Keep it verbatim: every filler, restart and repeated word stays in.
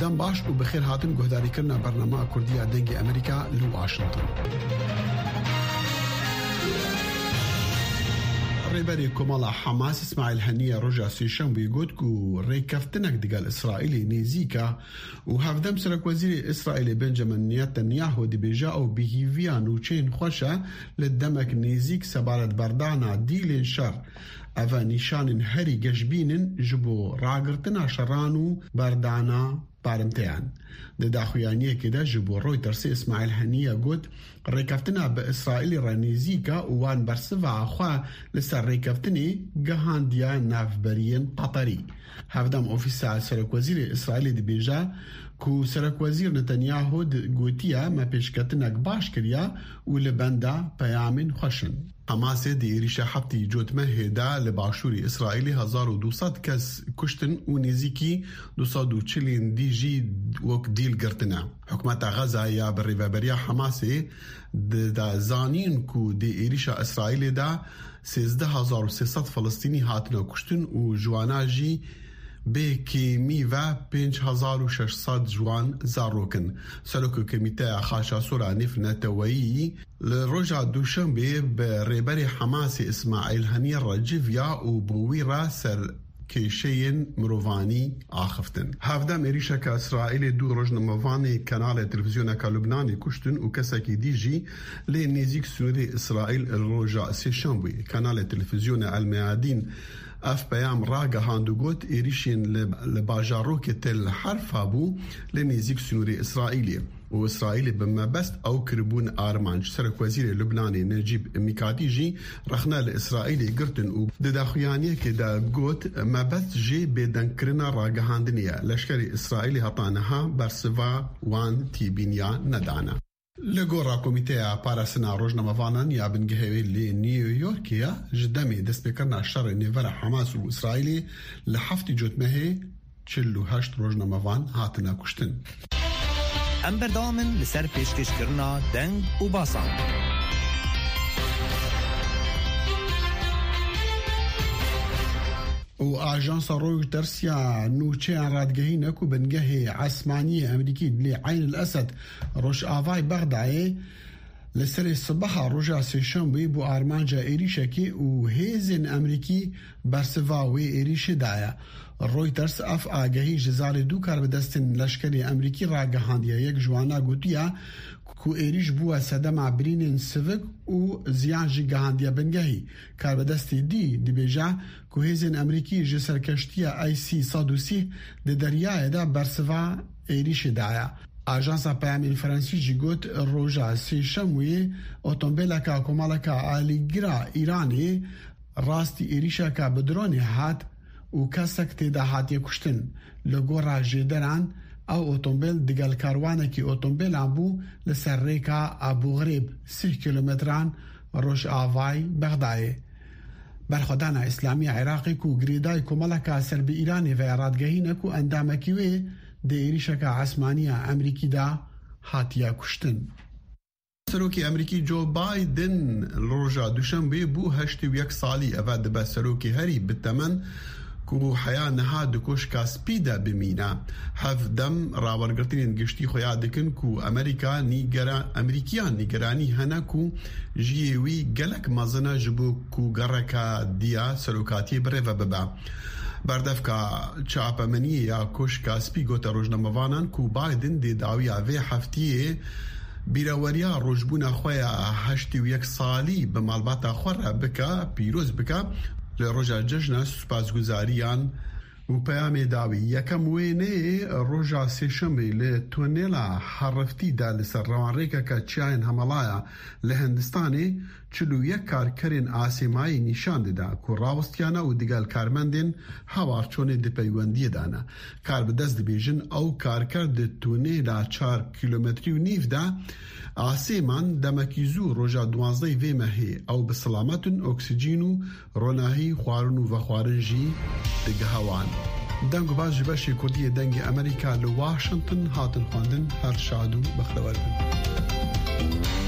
هفدان باش و بخیر هاتن گهداری کرنا برنامه کردی دنگ امریکا لواشنطن. ڕێبەری کۆمەڵە حەماس ئیسماعیل هەنیە ڕۆژە سێشەمبێ گوت و ڕێککەفتنێک دەگەڵ ئیسرائیلی نێزیکە و هەڤدەم سەرۆکوەزیری ئیسرائیلی بنجامین نێتەنیاهو دەبێژە ئەو بهیڤیە نوچەین خۆشە لە دەمێک نێزیک سەبارەت بەردانا دیلێن شەڕ ئەڤە نیشانن هەری گەشببینن ji بۆ ڕاگرتنا شەڕان و بەردانا بارمتەیان. لە داخوایانیەکێدا ji بۆ ڕۆی تەرسێ ئیسماعیل هەنیە گوت ڕێککەفتنا بە ئیسرائیلی ڕەنێزیکە و وان بەرسڤاخوا لەسەر ڕێککەفتنی گەهاندیە ناوبەریەن قەتەری. هەڤدەم ئۆفیسا سەرۆکوەزیری ئیسرائیلی دەبێژە کو سەرۆکوەزیر نەتەنیاهو گوتیە مە پێشکەتنێک باش کردیا و لە بەندا پەیامین خۆشن. حماسێ دی ێریشە هەفتی جوتمە هێدا لە باشووری ئیسرائیلی هەزار و دووسەد کەس کوشتن و نێزیکی دووسەد و چلین دیژی وەک دیل گرتنە. حکومەتە غەزا یا بەڕێوەبەریە حماسێ دەزانین کو دی ێریشە ئیسرائیلێدا سێزدە هەزار و سێسەد فەڵستینی هاتنە کوشتن و جواناژی بێکێمی و پێنج هەزار و شەشسەد جوان زارۆکن. سەرۆکە کەمیتەیە خاشاسۆرە نێفنەتەوەیی لە ڕۆژە دووشەمبێ بە ڕێبەری حەماسی ئیسماعیل هەنیە ڕەجڤیا و بۆویڕا سەر کێشەیەن مرۆڤانی ئاخفتن. هەڤدەم ێریشەکە ئیسرائیلی دوو ڕۆژنامەوانی کەناڵی تەلەڤیزیۆنەکە لوبنانی کوشتن و کەسێکی دیژی لێ نێزیک سنووری ئیسرائیل ڕۆژە سێشەمبێ. کەناڵی تەلەڤیزیۆنە ئەلمەیادین ئەف پەیام ڕاگەهاند و گوت ێریشێن لە باژارۆکێ تێل حەرفا بوو لە نێزیک سنووری ئیسرائیلی و ئیسرائیلی بمەبەست ئەو کردبوون ئارمانج. سەرۆکوەزیری لوبنانی نەجیب میکاتیژی ڕەخنە لە ئیسرائیلی گرتن و دەداخوایانیەکێدا گوت مەبەست ژێ بێدەنگکردنا ڕاگەهاندنیە لەشکری ئیسرائیلی هەتانەها بەرسڤا وان تیبینیا نەدانە. لە گۆڕا کۆمیتەیە پاراستنا ڕۆژنامەوانان یا بنگهێوی لێ نیویۆرکیە ji demê destpêkirina şerê nêvera Hamas û İsraîlê li heftê cotmehê çil û heşt rojnamevan hatine kuştin. Em berdamin li ser pêşkêşkirina deng û basan. و ئاژانسا ڕۆیتەرس یا نوچەیان ڕادگەهینەک و بنگەهێ عەسمانیە ئەمریکی لێ عین الئەسەد ڕۆژئاوای بەغدایê li serê sibeha roja sêşemê bû armanca êrişekê û hêzên Emerîkî bersiva wê êrişê daye. Reuters ev agehî ji zarê dû karbidestên leşkerê Emerîkî ragihandiye. Yek jwana gotiye ku êriş bûye sedema birînên sivik û ziyan jî gihandiye bingehî. Karbidestê dî dibêje ku hêzên Emerîkî ji serkeştiya I C sed û sî di deryayê de bersiva êrişê daye. Ajansa peyamên Fransî jî got roja sêşemê otomobîleka komaleka alîgira Îranê rastî êrişeka bi dronê hat û kesek têde hatiye kuştin. Li gora jêderan ew otomobîl digel karwanekî otomobîlan bû li ser rêka Abûxirêb sih kilometran Rojavayê Bexdayê. Berxwedana İslamî Iraqê ku girêdayê komaleka Serbî Îranê ve radgehîne ku endamekî wê di êrişeka esmaniya Emerîkî da hatiye kuştin. Serokê Emerîkî Joe Biden roja duşembê bû heştê û yek salî. Ev dibe serokê herî bi temen ku heya niha di koşka spî de bimîne. Hev dem rawergirtinên giştî xwe ya dikin ku Amerîka Emerîkiyan nîgeranî hene ku jiyê wî gelek mezin e ji bo ku gereka diya serokatiyê birêve bibe. Berdevka çapemeniyê ya koşka spî gote rojnamevanan ku Biden dê dawiya vê heftiyê bîreweriya rojbûna xwe ya heştê û yek salî bi malbata xwe re bike pîroz bike li roja cejna spasguzariyan û peyamê dawî. Yekem wênê roja sêşemê li tunela heriftî de li ser rewanrêkeka çiyayên Himalaya li Hindistanê çil û yek karkerên asêmayî nîşan dide ku rawestiyane û digel karmendên hewarçonê di peywendiyê de ne. Kar bi dest dibêjin ew karker di tunela çar kilometrî û nîv de asêman demekî zû roja duwazdeyê vê mehê ew bi silametin oksîcîn û ronahî xwarin û vexwarin jî digihewan. Deng û baz ji beşê Kurdiyê dengê Amerîka li Washington hatin xwendin. Her şad û bextewar bin.